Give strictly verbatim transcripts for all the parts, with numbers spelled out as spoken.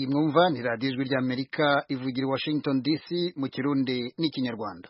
mwumva ni radiyo ijwi ry'Amerika ivugira i Washington D C mu Kirundi n'ikinyarwanda.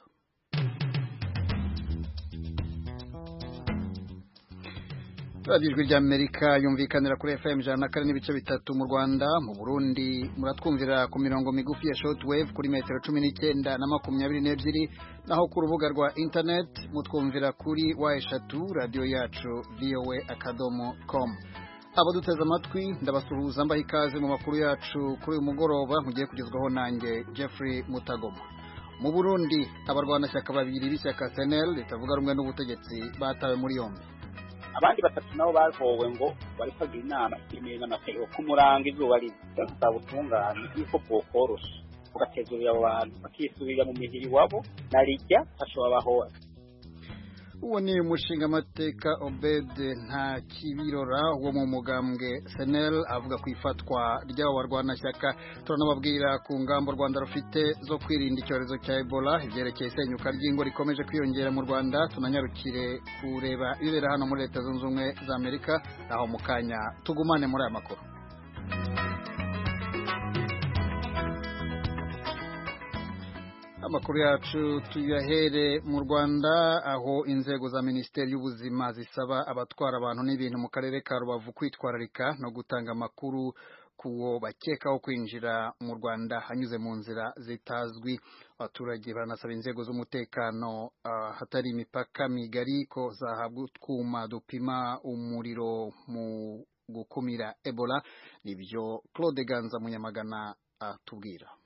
radiyo ijwi ry'Amerika yumvikanira kuri F M ijana na kane n'ibice bitatu mu Rwanda, mu Burundi muratwumvira ku mirongo migufi ya shortwave kuri metero cumi n'icyenda na makumyabiri n'ebyiri, naho ku rubuga rwa internet mutwumvira kuri wa eshatu radiyo yacu voa akadomo com. Abaduteze amatwi ndabasuhuza mbaha ikaze mu makuru yacu kuri uyu mugoroba mugiye kugezwaho nanjye Jeffrey Mutagoma. Mu Burundi abarwanashyaka babiri b'ishyaka S N L ritavuga rumwe n'ubutegetsi batawe muri yombi. Abandi batatu nabo bahowe ngo bari kwagira inama y'imena n'amategeko kumuranga izuba riza ubutungane yuko bwokorosha ugatezurira abo bantu bakisubira mu mihiri wabo narijya hashobaho. Uwo ni umushinga amateka Obed nta kibirora wo mu mugambwe S N L avuga ku ifatwa ry'abo barwanashyaka. Turanababwira ku ngamba u Rwanda rufite zo kwirinda icyorezo cya Ebola, ibyerekeye isenyuka ry'ingo rikomeje kwiyongera mu Rwanda. Tunanyarukire kureba ibibera hano muri Leta Zunze Ubumwe za Amerika, aho mu kanya tugumane muri aya makuru. Amakuru yacu tuyahere mu Rwanda, aho inzego za Minisiteri y'Ubuzima zisaba abatwara abantu n'ibintu mu karere ka Rubavu kwitwararika no gutanga amakuru kuwo bakekaho kwinjira mu Rwanda hanyuze mu nzira zitazwi. Abaturage baranasaba inzego z'umutekano uh, hatari imipaka migari ko zahabwa utwuma dupima umuriro mu gukumira Ebola. Nibyo Claude Ganza Munyamagana atubwira. Uh,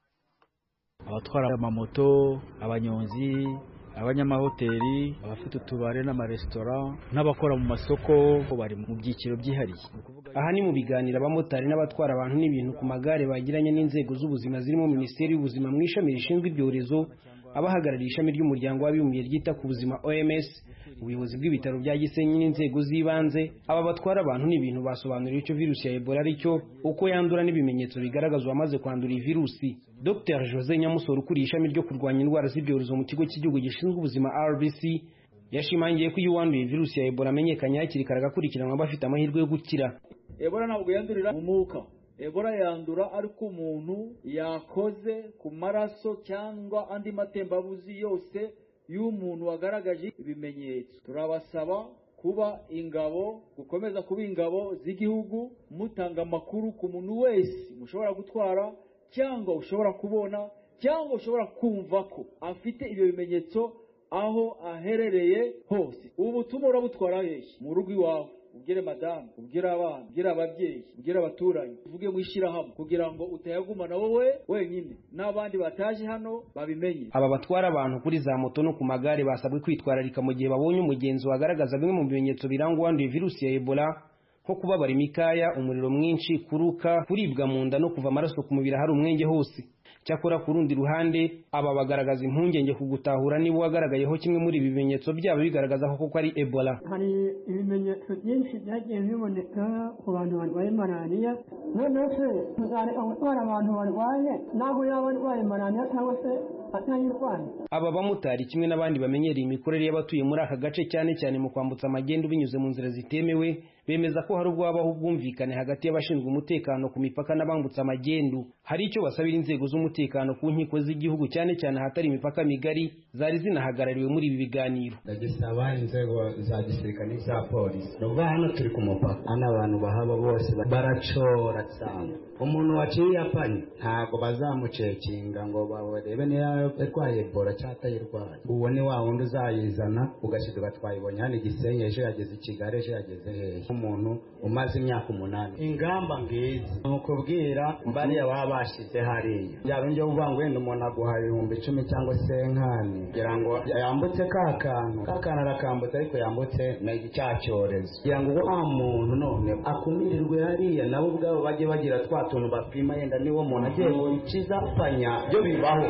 abatwara amamoto, abanyonzi, abanyamahoteli, abafite utubare n'amaresitora n'abakora mu masoko bari mu byiciro byihariye. Aha ni mu biganiro abamotari n'abatwara abantu n'ibintu ku magare bagiranye n'inzego z'ubuzima zirimo Minisiteri y'Ubuzima mu ishami rishinzwe ibyorezo, abahagarariye ishami ry'umuryango w'abibumbye ryita ku buzima O M S, ubuyobozi bw'ibitaro bya Gisenyi n'inzego z'ibanze. Aba batwara abantu n'ibintu basobanuriye icyo virusi ya Ebola ari cyo, uko yandura n'ibimenyetso bigaragaza uwamaze kwandura iyi virusi. Doctor Jose Nyamusoro ukuriye ishami ryo kurwanya indwara z'ibyorezo mu kigo cy'igihugu gishinzwe ubuzima R B C yashimangiye ko iyo wanduye virusi ya Ebola amenyekanye hakiri kare agakurikiranwa bafite amahirwe yo gukira. Ebola ntabwo yandurira mu mwuka. Ebola yandura ariko umuntu yakoze ku maraso cyangwa andi matembabuzi yose y'umuntu wagaragaje ibimenyetso. Turabasaba kuba ingabo, gukomeza kuba ingabo z'igihugu, mutanga amakuru ku muntu wese mushobora gutwara cyangwa ushobora kubona cyangwa ushobora kumva ko afite ibyo bimenyetso aho aherereye hose. Ubu butumwa urabutwara hehe? Mu rugo iwawe, ubwire madamu, ubwire abana, ubwire ababyeyi, ubwire abaturanyi, uvuge mu ishyirahamwe kugira ngo utayagumana wowe wenyine n'abandi bataje hano babimenye. Aba batwara abantu kuri za moto no ku magare basabwe kwitwararika mu gihe babonye umugenzi wagaragaza bimwe mu bimenyetso biranga uwanduye virusi ya Ebola, nko kubabara imikaya, umuriro mwinshi, kuruka, kuribwa mu nda no kuva amaraso ku mubiri hari umwenge hose. Cyakora ku rundi ruhande aba bagaragaza impungenge ku gutahura niba wagaragayeho kimwe muri ibi bimenyetso byabo bigaragaza ko koko ari Ebola. Hari ibimenyetso byinshi byagiye biboneka ku bantu barwaye malariya. Noneho se tuzareka gutwara abantu barwaye naho yaba arwaye malariya cyangwa se atayirwaye? Aba bamotari kimwe n'abandi bamenyereye imikorere y'abatuye muri aka gace cyane cyane mu kwambutsa amagendo binyuze mu nzira zitemewe, bemeza ko hari ubwo habaho ubwumvikane hagati y'abashinzwe umutekano ku mipaka n'abambutsa amagendo. Hari icyo basabira inzego z'umutekano ku nkiko z'igihugu cyane cyane ahatari imipaka migari zari zinahagarariwe muri ibi biganiro. Ndagisaba inzego za gisirikare n'iza polisi, nubwo hano turi ku mupaka, hano abantu bahaba bose baracora cyane. Umuntu waciye yapanye ntago bazamucekinga ngo barebe niba yarwaye Ebola cyangwa atayirwaye. Uwo ni wa wundi uzayizana ugashiduka twayibonye hano Gisenyi, ejo yageze i Kigali, ejo yageze hehe. Umuntu umaze imyaka umunani. Ingamba ngizi ni ukubwira bariya baba bashize hariya, byaba njye uvuga ngo wenda umuntu aguha ibihumbi icumi cyangwa se nkani kugira ngo yambutse ka kantu ka kantu arakambutse ariko yambutse na cya cyorezo, kugira ngo wa muntu none akumirirwe hariya, nabo ubwabo bajye bagira twa tuntu bapima, yenda niwo muntu agiye gukiza panya byo bibaho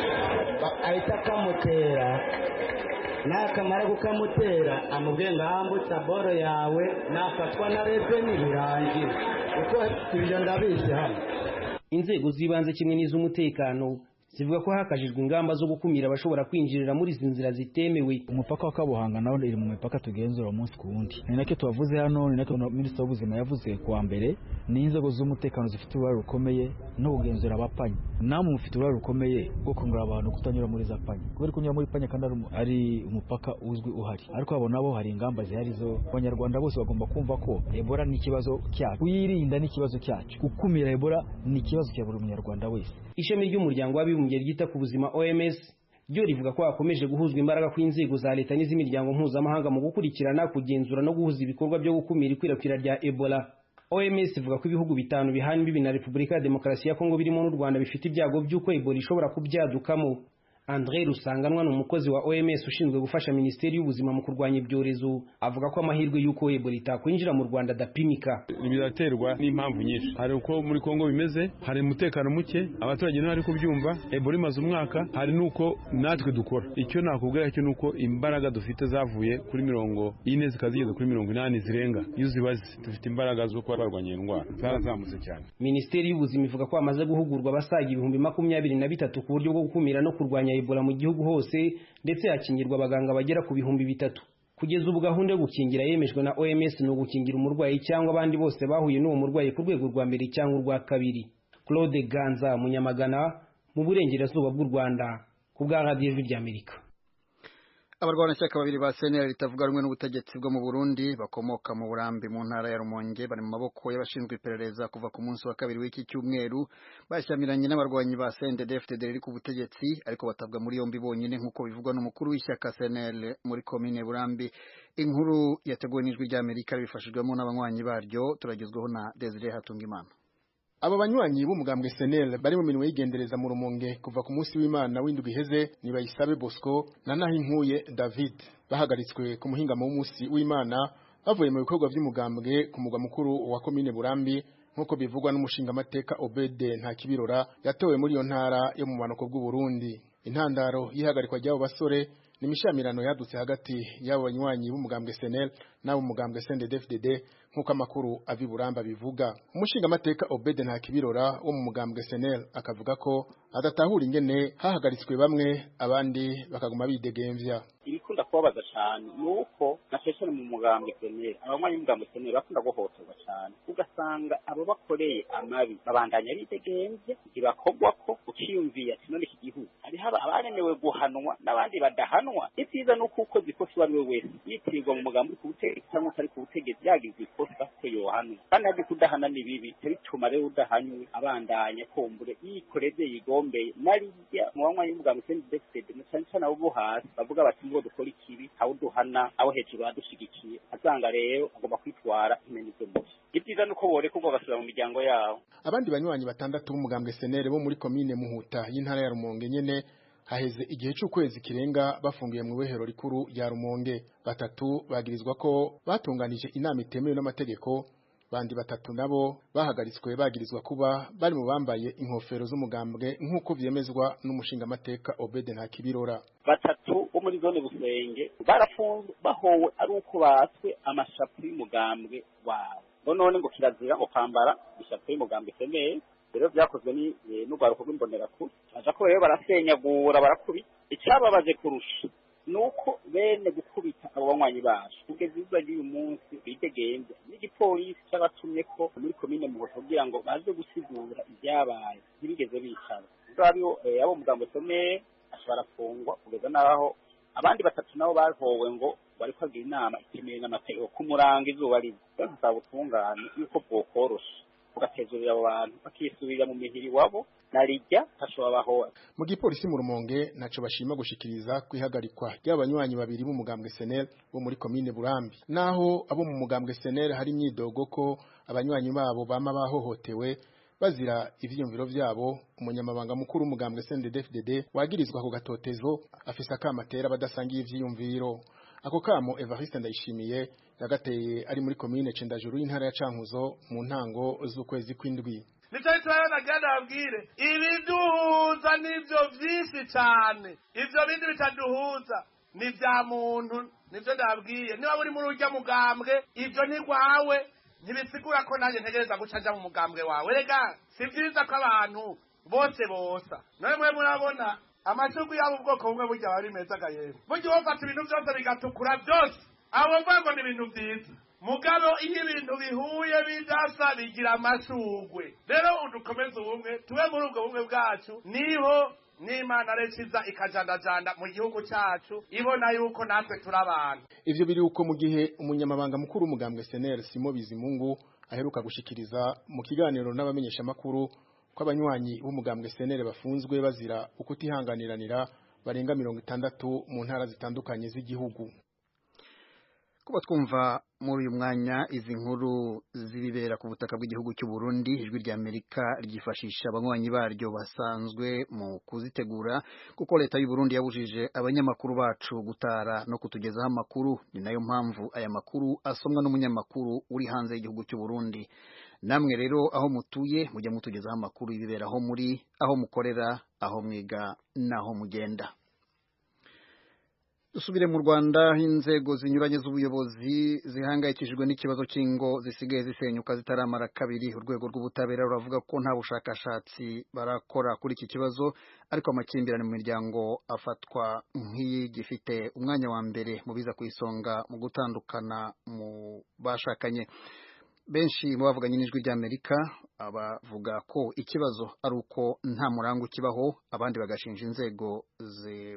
ahita akamutera, nakamara kukamutera amubwiye ngo ahambutse boro yawe nafatwa na reveni birangira, kuko ibyo ndabizi hano. Inzego z'ibanze kimwe n'iz'umutekano zivuga ko hakajijwe ingamba zo gukumira abashobora kwinjirira muri izi nzira zitemewe. Umupaka wa Kabuhanga nawo iri mu mipaka tugenzura umunsi ku wundi. Ni nacyo tuwavuze hano, ni nacyo Minisitiri w'Ubuzima yavuze kuwa mbere, ni inzego z'umutekano zifite uruhare rukomeye no kugenzura abapanyi. Namwe mufite uruhare rukomeye rwo kongera abantu kutanyura muri za panyi. Kubera kunyura muri panya kandi ari umupaka uzwi uhari. Ariko abo nabo hari ingamba zihari zo Abanyarwanda bose bagomba kumva ko Ebola ni ikibazo cyacu. Kuyirinda ni ikibazo cyacu. Gukumira Ebola ni ikibazo cya buri munyarwanda wese. Ishami ry'umuryango w'abibumbye ryita ku buzima O M S ryo rivuga ko hakomeje guhuzwa imbaraga kw'inzego za leta n'iz'imiryango mpuzamahanga mu gukurikirana, kugenzura no guhuza ibikorwa byo gukumira ikwirakwira rya Ebola. O M S ivuga ko ibihugu bitanu bihana imbibi na Repubulika ya Demokarasi ya Kongo birimo n'u Rwanda bifite ibyago by'uko Ebola ishobora kubyadukamo. André Rusanganwa ni umukozi wa O M S ushinzwe gufasha Minisiteri y'Ubuzima mu kurwanya ibyorezo, avuga ko amahirwe y'uko Ebola itakwinjira mu Rwanda adapimika. Biraterwa n'impamvu nyinshi. Hari uko muri Kongo bimeze, hari umutekano muke, abaturage ntibari kubyumva, Ebola imaze umwaka, hari nuko natwe dukora. Icyo nakubwira cyo nuko imbaraga dufite zavuye kuri mirongo ine zikazigeza kuri mirongo inani zirenga. Iyo zibaze dufite imbaraga zo kuba barwanya indwara. Zarazamutse cyane. Minisiteri y'Ubuzima ivuga ko hamaze guhugurwa abasaga ibihumbi makumyabiri na bitatu ku buryo bwo gukumira no kurwanya Ebola mu gihugu hose, ndetse hakingirwa abaganga bagera ku bihumbi bitatu. Kugeza ubu gahunda yo gukingira yemejwe na O M S ni ugukingira umurwayi cyangwa abandi bose bahuye n'uwo murwayi ku rwego rwa mbere cyangwa urwa kabiri. Claude Ganza, Munyamagana, mu burengerazuba bw'u Rwanda, ku bwa Radio Ijwi ry'Amerika. Abarwanashyaka babiri ba C N L ritavuga rumwe n'ubutegetsi bwo mu Burundi bakomoka mu Burambi mu ntara ya Rumonge bari mu maboko y'abashinzwe iperereza kuva ku munsi wa kabiri w'iki cyumweru, bashyamiranye n'abarwanyi ba C N D D F D D riri ku butegetsi, ariko batabwa muri yombi bonyine nk'uko bivugwa n'umukuru w'ishyaka C N L muri komine Burambi. Inkuru yateguwe n'Ijwi ry'Amerika bifashijwemo n'abanywanyi baryo, turagezweho na Desire Hatungimana. Abo banywanyi b'umugambwe C N L bari mu minwe y'igendereza mu Rumonge kuva ku munsi w'Imana w'indwi iheze ni Bayisabe Bosco na Nahinkuye David, bahagaritswe ku muhingamo w'umunsi w'Imana bavuye mu bikorwa by'umugambwe ku mugwa mukuru wa komine Burambi, nk'uko bivugwa n'umushinga amateka Obede Ntakibirora yatowe muri iyo ntara yo mu manuko bw'u Burundi. Intandaro y'ihagarikwa ry'abo basore ni imishamirano yadutse hagati y'abo banywanyi b'umugambwe C N L n'abo mugambwe C N D D F D D, nk'uko amakuru avi Buramba bivuga. Umushinga amateka Obede Ntakibirora wo mu mugambwe C N L akavuga ko adatahura ingene hahagaritswe bamwe abandi bakaguma bidegemvya. Ibikunda kubabaza cyane nuko nasheshene mu mugambwe C N L abanywanyi b'umugambwe C N L bakunda guhotorwa cyane, ugasanga abo bakoreye amabi babandanya bidegemvye, ntibakogwa ko uciyumviye ati none iki gihugu hari haba abaremewe guhanwa n'abandi badahanwa. Ivyiza nuko uko zikosi wari we wese yitirirwa mu mugambwe ku butegetsi cyangwa utari ku butegetsi yagize ikosa ko yohanwa, kandi hadi kudahana ni bibi bituma rero udahanywe abandanya kumbure yikoreze yigombeye. Narijya mu banywanyi b'umugambwe C N D D F D D cyane cyane abo hasi bavuga bati ngo dukora ikibi aho duhana abo hejuru badushigikiye, azanga rero agomba kwitwara imenizo mubi. Ivyiza nuko boreka ubwo basubira mu miryango yabo. Abandi banywanyi batandatu b'umugambwe C N L bo muri komine Muhuta y'intara ya Rumonge nyene haheze igihe cy'ukwezi kirenga bafungiye mu wehero rikuru ya Rumonge. Batatu bagirizwa ko batunganije inama itemewe n'amategeko, bandi batatu nabo bahagaritswe bagirizwa kuba bari mu bambaye inkofero z'umugambwe nk'uko vyemezwa n'umushinga amateka Obede Ntakibirora. Batatu bo muri zone Busenge barafunzwe bahowe ari uko batswe amashapu y'umugambwe wabo. None ngo kirazira ngo kwambara ishapu y'umugambwe C N L, rero byakozwe ni n'ugwaruko rw'imbonera kure. Aja ko rero barasenyagura barakubita. Icyababaje kurusha nuko bene gukubita abo banywanyi bacu kugeza izuba ry'uyu munsi bidegenze n'igipolisi cy'abatumye ko muri komine Muhoto kugira ngo baze gusigura ibyabaye, ntibigeze bicara. Rero abo mugambo some ashobora fungwa kugeza naho abandi batatu nabo bahowe ngo bari kwagira inama itemewe n'amategeko kumuranga izuba riza. Basaba ubutungane yuko bwokorosha ugatezurira abo bantu bakisubira mu mihiri wabo narijya tashobaho. Mu gipolisi mu Rumonge naco bashima gushikiriza kwihagarikwa y'abanywanyi babiri b'umugambwe C N L bo muri komine Burambi, naho abo mu mugambwe C N L hari imyidogo ko abanywanyi babo bama bahohotewe bazira ivyiyumviro vyabo. Umunyamabanga mukuru w'umugambwe C N D D F D D wagirizwa ku gatotezo afise akamatera badasangiye ivyiyumviro. Ako kamo Evariste Ndayishimiye yagateye ari muri komine Cendajuru y'intara ya Cankuzo mu ntango z'ukwezi kw'indwi. Nico itarana ganda abwire ibiduhuza nivyo vyinshi cyane, ivyo bindi bitaduhuza ni vya muntu, nivyo ndabwiye. Niba buri muri urya mugambwe ivyo ni gwawe, ntibisigura ko nanjye ntegereza guca nja mu mugambwe wawe. Rega si vyiza ko abantu bose bosa nawe mwe murabona amashurwe yabo ubwoko bumwe burya bari meza gahembe burya bafata ibintu byose bigatukura byose abo mvango ni ibintu byiza mugabo iyo ibintu bihuye bidasa bigira amashurwe rero udukomeze ubumwe tube muri ubwo bumwe bwacu niho n'Imana rekiza ikajandajanda mu gihugu cyacu ibona yuko natwe turabantu. Ivyo biri uko mu gihe umunyamabanga mukuru umugambwe S N L Simo Bizimungu aheruka gushikiriza mu kiganiro n'abamenyesha makuru ko abanywanyi b'umugambwe S N L bafunzwe bazira ukutihanganiranira barenga mirongo itandatu mu ntara zitandukanye z'igihugu. Kuba twumva muri uyu mwanya izi nkuru zibibera ku butaka bw'igihugu cy'u Burundi, ijwi rya Amerika ryifashisha abanywanyi baryo basanzwe mu kuzitegura kuko leta y'u Burundi yabujije abanyamakuru bacu gutara no kutugezaho amakuru. Ni nayo mpamvu aya makuru asomwa n'umunyamakuru uri hanze y'igihugu cy'u Burundi. Namwe rero aho mutuye mujya mutugezaho amakuru ibibera aho muri, aho mukorera, aho mwiga naho mugenda. Dusubire mu Rwanda, inzego zinyuranye z'ubuyobozi zihangayikishijwe n'ikibazo cy'ingo zisigaye zisenyuka zitaramara kabiri. Urwego rw'ubutabera ruravuga ko nta bushakashatsi barakora kuri iki kibazo, ariko amakimbirane mu miryango afatwa nk'igifite umwanya wa mbere mu biza ku isonga mu gutandukana mu bashakanye. Benshi mu bavuganye n'ijwi ry'Amerika abavuga ko ikibazo ari uko nta murango kibaho, abandi bagashinja inzego ze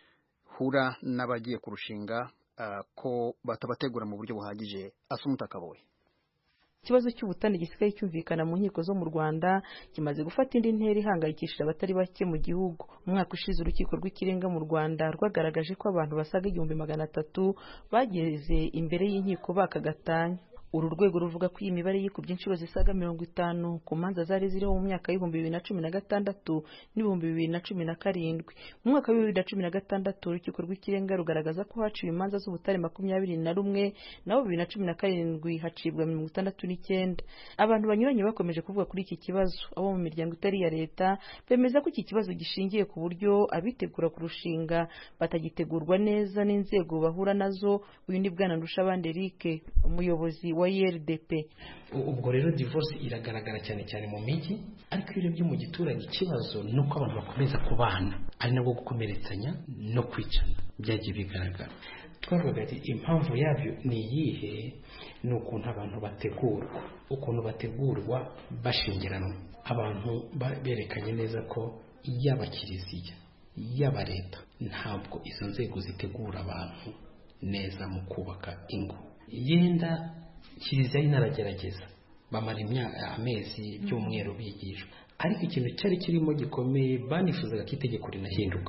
hura n'abagiye kurushinga uh, ko batabategura mu buryo buhagije. Asumuta Kaboye. Ikibazo cy'ubutane gisigaye cyumvikana mu nkiko zo mu Rwanda kimaze gufata indi ntera ihangayikishije abatari bake mu gihugu. Umwaka ushize urukiko rw'ikirenga mu Rwanda rwagaragaje ko abantu basaga igihumbi magana atatu bageze imbere y'inkiko bakagatanya. Uru rwego ruvuga ko iyi mibare yikubye inshuro zisaga mirongo itanu ku manza zari ziriho mu myaka y'ibihumbi bibiri na cumi na gatandatu n'ibihumbi bibiri na cumi na karindwi. Mu mwaka wa bibiri na cumi na gatandatu urukiko rw'ikirenga rugaragaza ko haciwe imanza z'ubutare makumyabiri na rumwe, naho bibiri na cumi na karindwi hacibwa mirongo itandatu n'icyenda. Abantu banyuranye bakomeje kuvuga kuri iki kibazo. Abo mu miryango itari ya leta bemeza ko iki kibazo gishingiye ku buryo abitegura kurushinga batagitegurwa neza n'inzego bahura nazo. Uyu ni Bwana Ndushabandi Eric, umuyobozi wa I R D P. Ubwo rero divorce iragaragara cyane cyane mu miji, ariko iyo byo mu giturage ikibazo nuko abantu bakomeza kubana ari nabwo gukomeretsanya no kwicana byagiye bigaragara. Twavuga ati impamvu yabyo ni iyihe? Ni ukuntu abantu bategurwa ukuntu bategurwa bashingiranwa. Abantu berekanye neza ko yaba kiliziya yaba leta ntabwo izo nzego zitegura abantu neza mu kubaka ingo. Yenda kiliziya inaragerageza bamara imyaka amezi by'umweru bigisha, ariko ikintu cyari kirimo gikomeye banifuzaga ko itegeko rinahinduka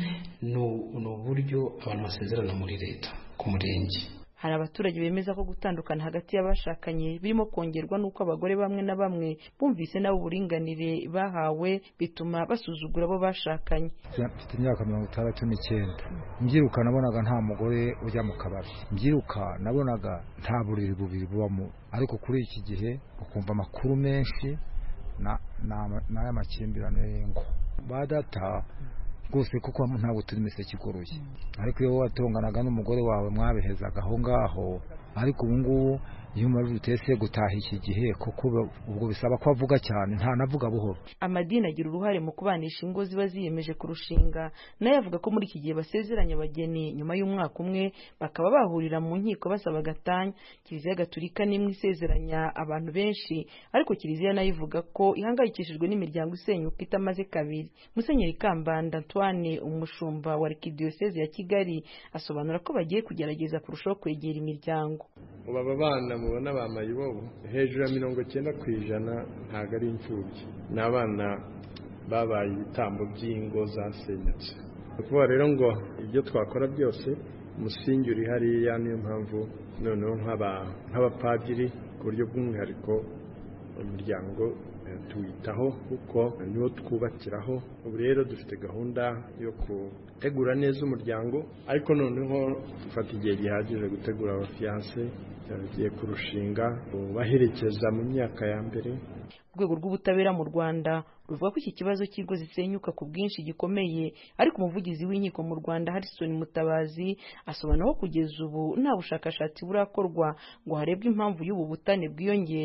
ni uburyo abantu basezerana muri leta ku murenge. Hari abaturage bemeza ko gutandukana hagati y'abashakanye birimo kongerwa n'uko abagore bamwe na bamwe bumvise nabo uburinganire bahawe bituma basuzugura abo bashakanye. Mfite imyaka mirongo itandatu n'icyenda. Mbyiruka nabonaga nta mugore ujya mu kabari. Mbyiruka nabonaga nta buriri bubiri bubamo, ariko kuri iki gihe ukumva amakuru menshi na n'aya makimbirane y'ingo. Badata rwose kuko ntabwo turi imiseke igoroye, ariko iyo watonganaga n'umugore wawe mwabihezaga aho ngaho, ariko ubu ngubu iyo umaze utese gutaha iki gihe kuko ubwo bisaba ko avuga cyane nta navuga buhoro. Amadini agira uruhare mu kubanisha ingo ziba ziyemeje kurushinga, nayo avuga ko muri iki gihe basezeranya abageni nyuma y'umwaka umwe bakaba bahurira mu nkiko basaba gatanya. Kiliziya Gatulika nimwe isezeranya abantu benshi, ariko Kiliziya nayo ivuga ko ihangayikishijwe n'imiryango isenyuka itamaze kabiri. Musenyeri Kambanda Antoine, umushumba wa Arkidiocese ya Kigali, asobanura ko bagiye kugerageza kurushaho kwegera imiryango. Aba bana mubona bamayibobo hejuru ya mirongo icyenda ku ijana ntabwo ari imfubyi, ni abana babaye ibitambo by'ingo zasenyutse. Kuvuga rero ngo ibyo twakora byose umusingi uri hariya, niyo mpamvu noneho nk'abapadiri ku buryo bw'umwihariko umuryango tuwitaho kuko niwo twubakiraho. Ubu rero dufite gahunda yo gutegura neza umuryango, ariko noneho dufata igihe gihagije gutegura abafiyanse bagiye kurushinga, baherekeza mu myaka ya mbere. Urwego rw'ubutabera mu Rwanda ruvuga ko iki kibazo cy'ingo zisenyuka ku bwinshi gikomeye, ariko umuvugizi w'inkiko mu Rwanda Harrison Mutabazi asobanura ko kugeza ubu nta bushakashatsi burakorwa ngo harebwe impamvu y'ubu butane bwiyongera.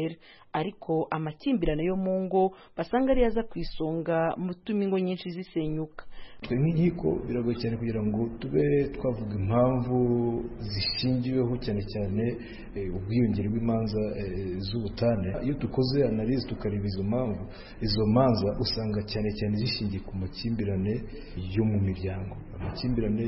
ariko amakimbirane yo mu ngo basanga ari aza ku isonga mu tuma ingo nyinshi zisenyuka. twe nk'inkiko biragoye cyane kugira ngo tube twavuga impamvu zishingiweho cyane cyane ubwiyongere bw'imanza z'ubutane. Iyo dukoze analyse tukareba izo mpamvu izo manza usanga cyane cyane zishingiye ku makimbirane yo mu miryango, amakimbirane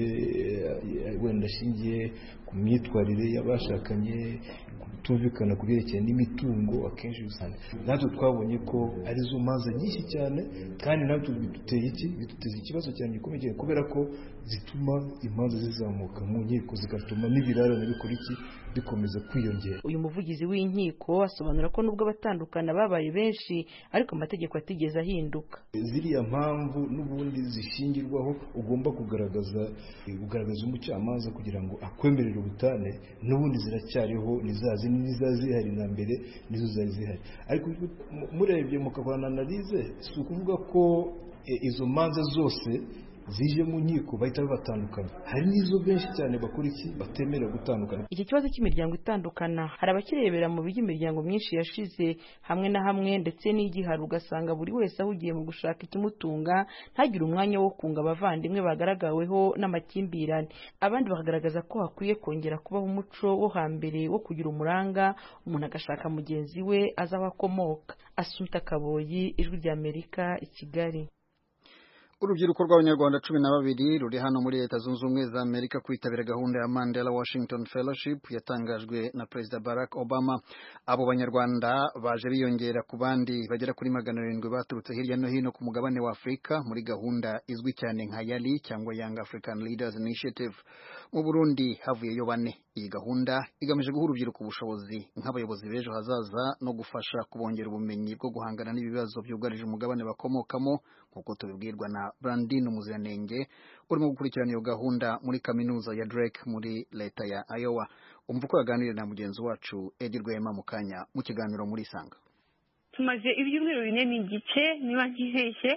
wenda ashingiye ku myitwarire y'abashakanye, kutumvikana ku byerekeye n'imitungo. Akenshi usanga natwe twabonye ko arizo manza nyinshi cyane, kandi natwe biduteye iki biduteza ikibazo cyane gikomeye kubera ko zituma imanza zizamuka mu nkiko, zigatuma n'ibirarane bikora iki bikomeza kwiyongera. Uyu muvugizi w'inkiko asobanura ko nubwo abatandukana babaye benshi ariko amategeko atigeze ahinduka. Ziriya mpamvu n'ubundi zishingirwaho ugomba kugaragaza kugaragaza umucamanza kugira ngo akwemerere ubutane, n'ubundi ziracyariho, nizazi nizazihari na mbere nizo zari zihari. Ariko murebye mukakorana analize, si ukuvuga ko izo manza zose zije mu nkiko bahita batandukana. Hari n'izo benshi cyane bakora iki batemera gutandukana. Iki kibazo cy'imiryango itandukana hari abakirebera mu bijya imiryango myinshi yashize hamwe na hamwe, ndetse n'igihari ugasanga buri wese ahugiye mu gushaka ikimutunga, ntagire umwanya wo kunga abavandimwe bagaragaweho n'amakimbirane. Abandi bakagaragaza ko hakwiye kongera kubaho umuco wo hambere wo kugira umuranga, umuntu agashaka mugenzi we aza aho akomoka. Assumpta Kaboyi, Ijwi ry'Amerika, i Kigali. Urubyiruko rw'Abanyarwanda cumi na babiri ruri hano muri Leta Zunze Ubumwe za Amerika kwitabira gahunda ya Mandela Washington Fellowship yatangajwe na Perezida Barack Obama. Abo Banyarwanda baje biyongera ku bandi bagera kuri magana arindwi baturutse hirya no hino ku mugabane wa Afurika muri gahunda izwi cyane nka YALI cyangwa Young African Leaders Initiative. Mu Burundi havuyeyo bane. Iyi gahunda igamije guha urubyiruko ubushobozi nk'abayobozi b'ejo hazaza no gufasha kubongera ubumenyi bwo guhangana n'ibibazo byugarije umugabane bakomokamo, nk'uko tubibwirwa na Brandine Umuziranenge urimo gukurikirana iyo gahunda muri kaminuza ya Drake muri leta ya Iowa. Umva uko yaganiriye na mugenzi wacu Edi Rwema mu kanya mu kiganiro muri Sanga. Tumaze ibyumweru bine n'igice niba nkiheshye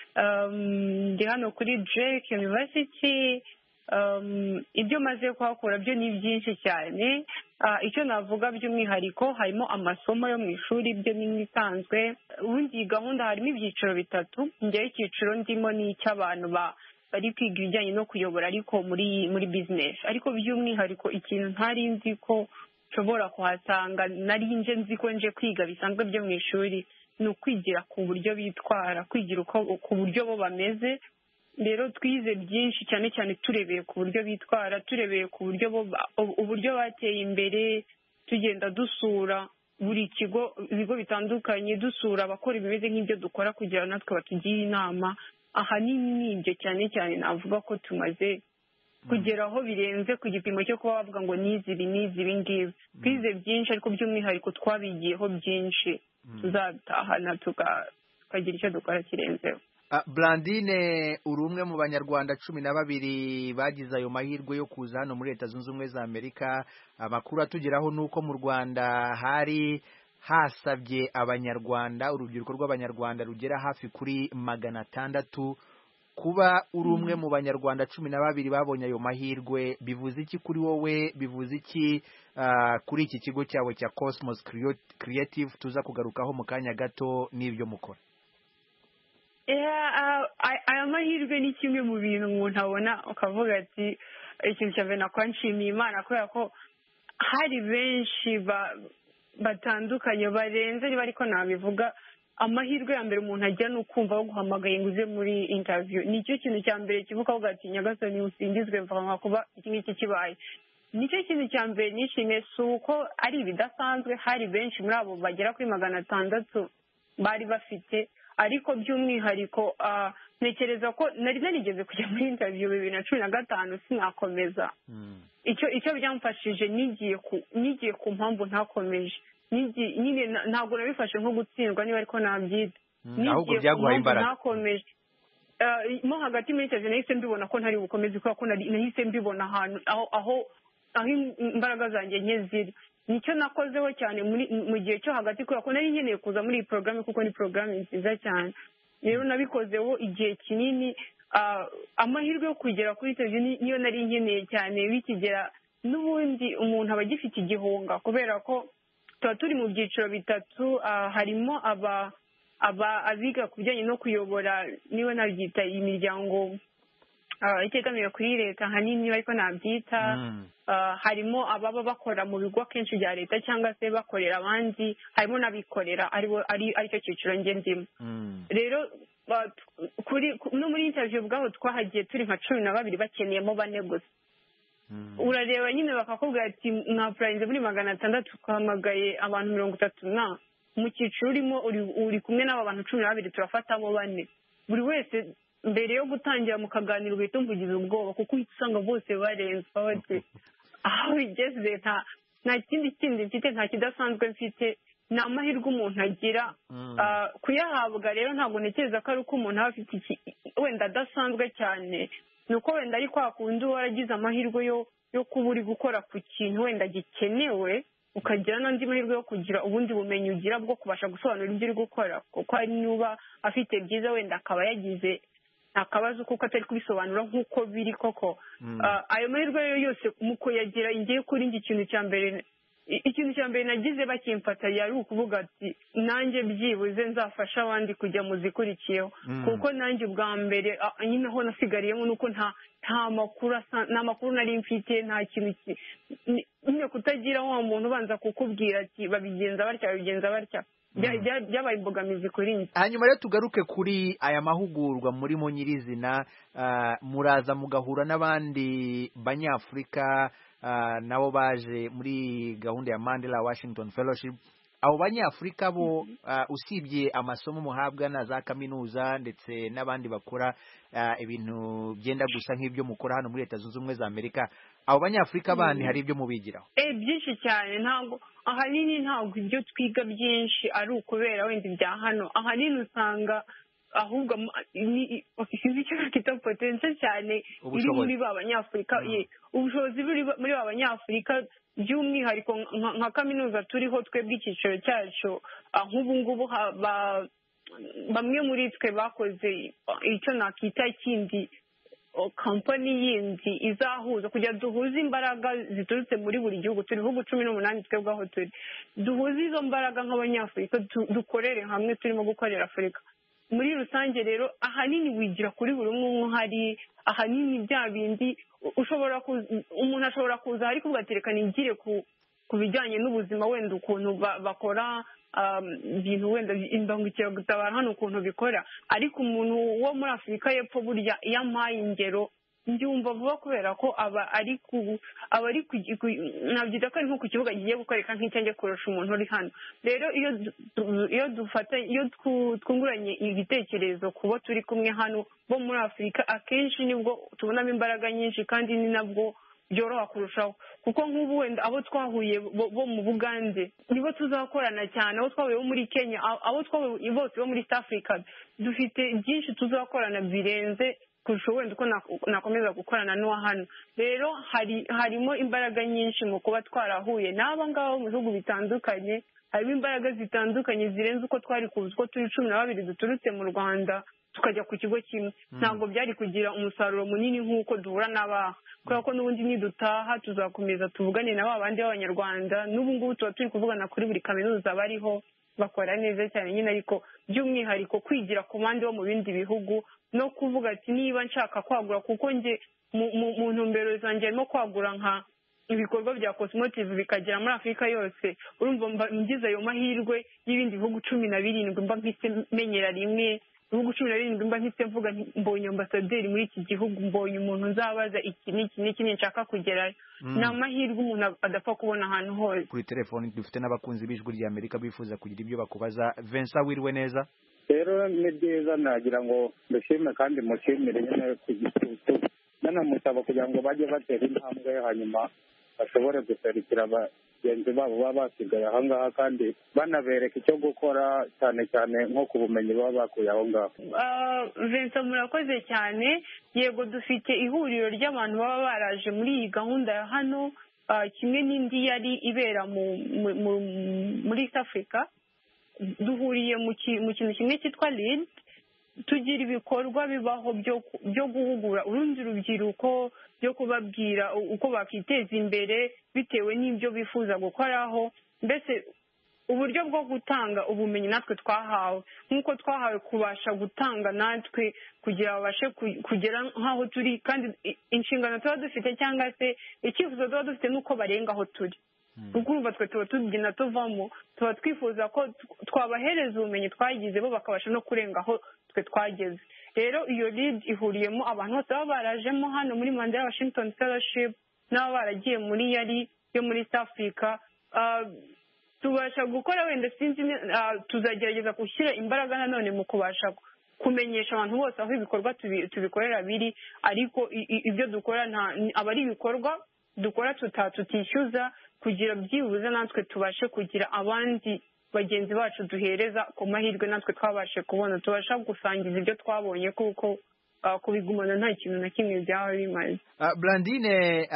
ndi hano kuri Drake University. Ibyo maze kuhakora byo ni byinshi cyane. Icyo navuga by'umwihariko harimo amasomo yo mu ishuri, byo ni ibisanzwe. Ubundi iyi gahunda harimo ibyiciro bitatu. Njyewe icyiciro ndimo ni icy'abantu bari kwiga ibijyanye no kuyobora ariko muri muri business. Ariko by'umwihariko ikintu ntari nzi ko nshobora kuhasanga, nari nje nzi ko nje kwiga bisanzwe byo mu ishuri, ni ukwigira ku buryo bitwara, kwigira uko ku buryo bo bameze. Rero twize byinshi cyane cyane turebeye ku buryo bitwara, turebeye ku buryo bo uburyo bateye imbere, tugenda dusura buri kigo ibigo bitandukanye, dusura abakora ibimeze nk'ibyo dukora kugira natwe batugire inama. Ahanini ni ibyo cyane cyane navuga ko tumaze kugeraho birenze ku gipimo cyo kuba bavuga ngo nizi ibi nizi ibi ngibi. Twize byinshi ariko by'umwihariko twabigiyeho byinshi, tuzatahana tukagira icyo dukora kirenzeho. Brandine, uri umwe mu Banyarwanda cumi na babiri bagize ayo mahirwe yo kuza hano muri Leta Zunze Ubumwe za Amerika. Amakuru atugeraho nuko mu Rwanda hari hasabye Abanyarwanda, urubyiruko rw'Abanyarwanda rugera hafi kuri magana atandatu. Kuba uri umwe mu Banyarwanda cumi na babiri babonye ayo mahirwe bivuze iki kuri wowe? Bivuze iki uh, kuri iki kigo cyawe cya Cosmos Creative tuza kugarukaho mu kanya gato n'ibyo mukora? Aya mahirwe ni kimwe mu bintu umuntu abona ukavuga ati ikintu cyave nakora nshimiye Imana, kubera ko hari benshi batandukanye barenze niba ariko nabivuga. Amahirwe ya mbere umuntu ajya ni ukumva wo guhamagaye ngo uze muri interview. Nicyo kintu cya mbere kivuga avuga ati Nyagasani usingizwe mva kuba iki ngiki kibaye. Nicyo kintu cya mbere nishimiye, si uko ari ibidasanzwe, hari benshi muri abo bagera kuri magana atandatu bari bafite. Ariko by'umwihariko ntekereza ko nari narigeze kujya muri interview bibiri na cumi na gatanu sinakomeza. Icyo icyo byamfashije nigiye ku nigiye ku mpamvu ntakomeje. Nyine ntabwo nabifashe nko gutsindwa niba ariko nabyita. Ahubwo byaguhaye imbaraga. Nakomeje. Mo hagati muri interview nahise mbibona ko ntari bukomeze kubera ko nahise mbibona ahantu aho aho aho imbaraga zanjye nke ziri. Nicyo nakozeho cyane muri mu gihe cyo hagati kubera ko nari nkeneye kuza muri iyi porogaramu kuko ni porogaramu nziza cyane. Rero nabikozeho igihe kinini. Amahirwe yo kugera kuri interview niyo nari nkeneye cyane. Bikigera n'ubundi umuntu aba agifite igihunga kubera ko tuba turi mu byiciro bitatu harimo aba aba abiga ku bijyanye no kuyobora niba nabyita imiryango itegamiye kuri leta ahanini ariko nabyita harimo ababa bakora mu bigo akenshi bya leta cyangwa se bakorera abandi harimo n'abikorera aricyo cyiciro njye ndimo rero no muri interview ubwaho twahagiye turi nka cumi na babiri bakeneyemo bane gusa urareba nyine bakakubwira ati mwapurayinze muri magana atandatu twahamagaye abantu mirongo itatu na mu cyiciro urimo uri kumwe n'aba bantu cumi na babiri turafatamo bane buri wese mbere yo gutangira mu kaganiro uhita umvugiza ubwoba kuko uhita usanga bose barenze bati aho bigeze nta kindi kindi mfite nta kidasanzwe mfite ni amahirwe umuntu agira kuyahabwa rero ntabwo ntekereza ko ari uko umuntu aba afite wenda adasanzwe cyane ni uko wenda ari kwa kundi uba waragize amahirwe yo kuba uri gukora ku kintu wenda gikenewe ukagira n'andi mahirwe yo kugira ubundi bumenyi ugira bwo kubasha gusobanura ibyo uri gukora kuko hari n'uba afite byiza wenda akaba yagize akabazo kuko atari kubisobanura nk'uko biri koko ayo mahirwe yose mu kuyagira ingiye kuri njye ikintu cya mbere ikintu cya mbere nagize bakimfata yari ukuvuga ati nanjye byibuze nzafasha abandi kujya mu zikurikiyeho kuko nanjye ubwa mbere nyine aho nasigariyemo nuko nta nta makuru nta makuru nari mfite nta kintu nyine kutagira wa muntu ubanza kukubwira ati babigenza batya babigenza batya byabaye imbogamizi kuri njye. Hanyuma rero tugaruke kuri aya mahugurwa murimo nyirizina muraza mugahura n'abandi banyafurika nabo baje muri gahunda ya Mandela Washington Fellowship. Abo banyafurika bo usibye amasomo muhabwa na za kaminuza ndetse n'abandi bakora ibintu byenda gusa nk'ibyo mukora hano muri Leta Zunze Ubumwe za Amerika, abo banyafurika bandi hari ibyo mubigiraho? Eh byinshi cyane, ntabwo ahanini ntabwo ibyo twiga byinshi ari ukubera wenda ibya hano, ahanini usanga ahubwo sinzi icyo nakita potential cyane iri muri ba banyafurika. Ubushobozi buri muri ba banyafurika by'umwihariko nka kaminuza turiho twebwe icyiciro cyacu nk'ubu ngubu bamwe muri twe bakoze icyo nakita ikindi kampani yindi izahuza kugira duhuze imbaraga ziturutse muri buri gihugu. turi ibihugu cumi n'umunani twebwe aho turi, duhuze izo mbaraga nk'abanyafurika dukorere hamwe turimo gukorera Afurika muri rusange. Rero ahanini wigira kuri buri umwe umwe uhari, ahanini bya bindi ushobora umuntu ashobora kuza ariko ugatereka nigire ku bijyanye n'ubuzima wenda ukuntu bakora ibintu wenda imbangukiragutabara hano ukuntu bikora, ariko umuntu wo muri Afurika y'Epfo burya iyo ampaye ingero mbyumva vuba kubera ko aba ari ku aba ari nabyita ko ari nko ku kibuga giye gukoreka nk'icyanjye kurusha umuntu uri hano. Rero iyo iyo dufata iyo twunguranye ibitekerezo kubo turi kumwe hano bo muri Afurika, akenshi nibwo tubonamo imbaraga nyinshi kandi ni nabwo byoroha kurushaho, kuko nk'ubu wenda abo twahuye bo mu Bugande nibo tuzakorana cyane, abo twahuye bo muri Kenya, abo twahuye bose bo muri East Africa, dufite byinshi tuzakorana birenze kurusha wenda uko nakomeza gukorana n'uwa hano. Rero hari harimo imbaraga nyinshi mu kuba twarahuye n'aba ngabo mu bihugu bitandukanye, harimo imbaraga zitandukanye zirenze uko twari kuzi ko turi cumi na babiri duturutse mu Rwanda tukajya ku kigo kimwe. Ntabwo byari kugira umusaruro munini nk'uko duhura n'abaha, kubera ko n'ubundi nidutaha tuzakomeza tuvugane na ba bandi b'Abanyarwanda. N'ubu ngubu tuba turi kuvugana kuri buri kaminuza bariho bakora neza cyane nyine, ariko by'umwihariko kwigira ku bandi bo mu bindi bihugu no kuvuga ati niba nshaka kwagura, kuko nge mu ntumbero zanjye harimo kwagura nka ibikorwa bya cosmotive bikagera muri Afurika yose. Urumva ngize ayo mahirwe y'ibindi bihugu cumi na birindwi mba mpise menyera rimwe, ibihugu cumi na birindwi mba mpise mvuga mbonye ambasaderi muri iki gihugu, mbonye umuntu nzabaza iki n'iki n'iki nshaka kugerayo. Ni amahirwe umuntu adapfa kubona ahantu hose. Kuri telefoni dufite n'abakunzi b'Ijwi rya Amerika bifuza kugira ibyo bakubaza. Vincent, wiriwe neza? Rero ni byiza, nagira ngo mbishime kandi mushimire nyine ku gitutu, nanamusaba kugira ngo bajye batera intambwe hanyuma bashobore guserukira bagenzi babo baba basigaye aha ngaha, kandi banabereka icyo gukora cyane cyane nko ku bumenyi baba bakuye aho ngaho. Vincent, murakoze cyane. Yego, dufite ihuriro ry'abantu baba baraje muri iyi gahunda ya hano, kimwe n'indi yari ibera muri East Africa. Duhuriye mu kintu kimwe cyitwa lead, tugira ibikorwa bibaho byo guhugura urundi rubyiruko, byo kubabwira uko bakiteza imbere bitewe n'ibyo bifuza gukoraho. Mbese uburyo bwo gutanga ubumenyi natwe twahawe nk'uko twahawe kubasha gutanga natwe kugira babashe kugera nk'aho turi kandi inshingano tuba dufite cyangwa se icyifuzo tuba dufite n'uko barenga aho turi kuko urumva twe tuba tugenda tuvamo tuba twifuza ko twabahereza ubumenyi twagize bo bakabasha no kurenga aho twe twageze rero iyo lead ihuriyemo abantu bose baba barajemo hano muri Mandela Washington Fellowship n'aba baragiye muri yari yo muri East Africa tubasha gukora wenda sinzi tuzagerageza gushyira imbaraga nanone mu kubasha kumenyesha abantu bose aho ibikorwa tubikorera biri ariko ibyo dukora aba ari ibikorwa dukora tutishyuza kugira byibuze natwe tubashe kugira abandi bagenzi bacu duhereza ku mahirwe natwe twabashe kubona tubasha gusangiza ibyo twabonye kuko kubigumana nta kintu na kimwe byaba bimaze. Blandine,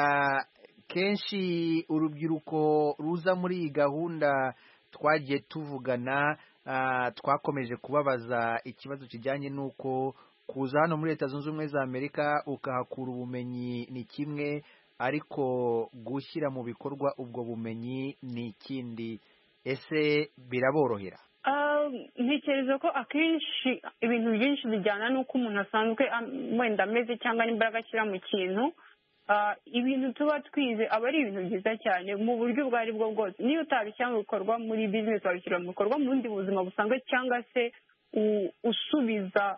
kenshi urubyiruko ruza muri iyi gahunda twagiye tuvugana twakomeje kubabaza ikibazo kijyanye n'uko kuza hano muri Leta Zunze Ubumwe za Amerika ukahakura ubumenyi ni kimwe ariko gushyira mu bikorwa ubwo bumenyi ni ikindi. Ese biraborohera? Ntekereza ko akenshi ibintu byinshi bijyana n'uko umuntu asanzwe wenda ameze cyangwa n'imbaraga ashyira mu kintu. Ibintu tuba twize aba ari ibintu byiza cyane mu buryo ubwo ari bwo bwose niyo utabishyira mu bikorwa muri bizinesi wabishyira mu bikorwa mu bundi buzima busanzwe cyangwa se usubiza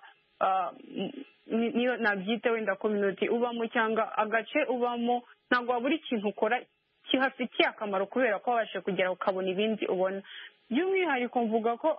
niyo nabyita wenda community ubamo cyangwa agace ubamo ntabwo wabura ikintu ukora kihafitiye akamaro kubera ko wabashe kugera ukabona ibindi ubona by'umwihariko mvuga ko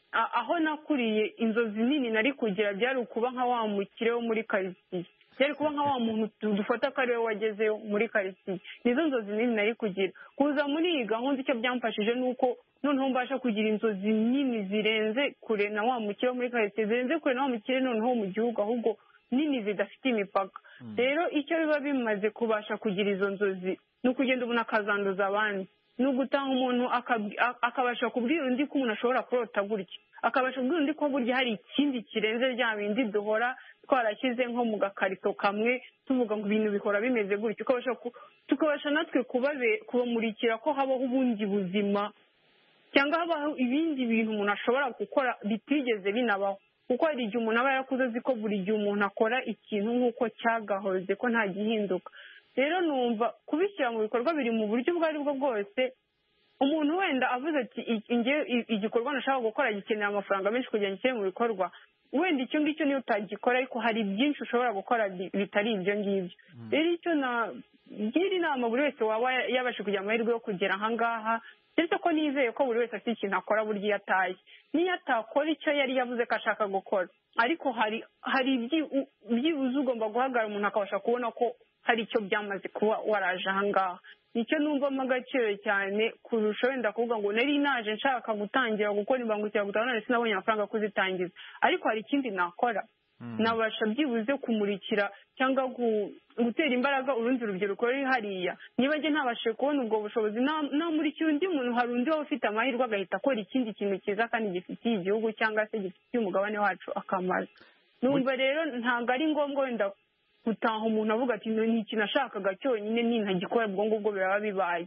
aho nakuriye inzozi nini nari kugira byari ukuba nka wa mukire wo muri karitsiye byari kuba nka wa muntu dufata ko ari we wagezeyo muri karitsiye nizo nzozi nini nari kugira kuza muri iyi gahunda icyo byamfashije ni uko noneho mbasha kugira inzozi nini zirenze kure na wa mukire wo muri karitsiye zirenze kure na wa mukire noneho mu gihugu ahubwo nini zidafite imipaka rero icyo biba bimaze kubasha kugira izo nzozi ni ukugenda umuntu akazanduza abandi ni ugutanga umuntu akabasha kubwira undi ko umuntu ashobora kurota gutya akabasha kubwira undi ko burya hari ikindi kirenze bya bindi duhora twarashyize nko mu gakarito kamwe tuvuga ngo ibintu bihora bimeze gutya tukabasha natwe kubamurikira ko habaho ubundi buzima cyangwa habaho ibindi bintu umuntu ashobora gukora bitigeze binabaho kuko hari igihe umuntu aba yarakuze azi ko buri gihe umuntu akora ikintu nk'uko cyagahoze ko nta gihinduka rero numva kubishyira mu bikorwa biri mu buryo ubwo ari bwo bwose umuntu wenda avuze ati igikorwa nashaka gukora gikenera amafaranga menshi kugira ngo gishyire mu bikorwa wenda icyo ngicyo niyo utagikora ariko hari byinshi ushobora gukora bitari ibyo ngibyo rero icyo nagira inama buri wese waba yabashe kugira amahirwe yo kugera aha ngaha ndetse ko nizeye ko buri wese afite ikintu akora burya iyo ataye niyo atakora icyo yari yavuze ko ashaka gukora ariko hari hari byibuze ugomba guhagarara umuntu akabasha kubona ko hari icyo byamaze kuba waraje aha ngaha nicyo numvamo agaciro cyane kurusha wenda kuvuga ngo nari naje nshaka gutangira gukora imbangukiragutabara none sinabonye amafaranga yo kuzitangiza ariko hari ikindi nakora nabasha byibuze kumurikira cyangwa gutera imbaraga urundi rubyiruko ruri hariya niba njye ntabashe kubona ubwo bushobozi namurikira undi muntu hari undi waba ufite amahirwe agahita akora ikindi kintu cyiza kandi gifitiye igihugu cyangwa se gifitiye umugabane wacu akamaro numva rero ntabwo ari ngombwa wenda gutaha umuntu avuga ati ni ikintu ashakaga cyonyine nintagikora ubwo ngubwo biraba bibaye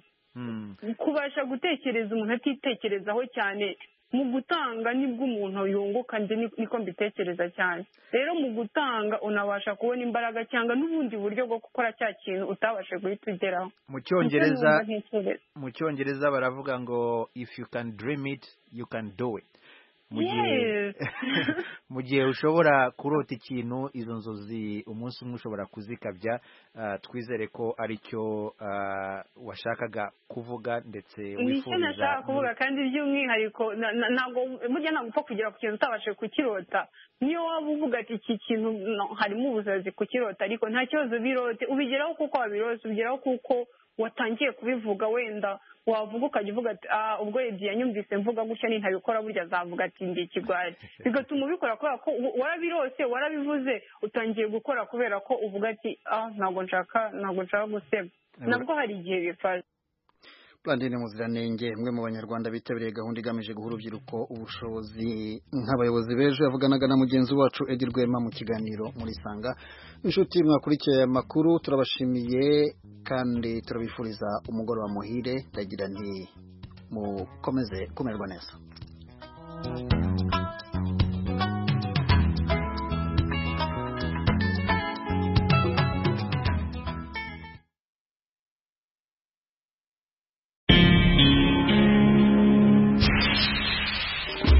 kubasha gutekereza umuntu atitekerezaho cyane mu gutanga nibwo umuntu yunguka njye niko mbitekereza cyane rero mu gutanga unabasha kubona imbaraga cyangwa n'ubundi buryo bwo gukora cya kintu utabashe guhita ugeraho mu cyongereza mu cyongereza baravuga ngo if you can dream it you can do it mu gihe ushobora kurota ikintu izo nzozi umunsi umwe ushobora kuzikabya twizere ko aricyo washakaga kuvuga ndetse wifuriza nicyo nashaka kuvuga kandi by'umwihariko ntabwo burya ntabwo upfa kugera ku kintu utabashe kukirota niyo waba uvuga ati iki kintu harimo ubusazi kukirota ariko nta kibazo birote ubigeraho kuko wabirose ubigeraho kuko watangiye kubivuga wenda wavuga ukajya uvuga ati ubwo ebyiri yanyumvise mvuga gutya nintabikora burya azavuga ati ndi ikigwari bigatuma ubikora kubera ko warabirose warabivuze utangiye gukora kubera ko uvuga ati ah ntabwo nshaka ntabwo nshaka guseba nabwo hari igihe bifasha. Blandine Muziranenge umwe mu banyarwanda bitabiriye gahunda igamije guha urubyiruko ubushobozi nk'abayobozi b'ejo yavuganaga na mugenzi wacu Edi Rwema mu kiganiro muri Sanga. Inshuti mwakurikiye amakuru turabashimiye kandi turabifuriza umugoroba muhire ndagira nti mukomeze kumererwa neza.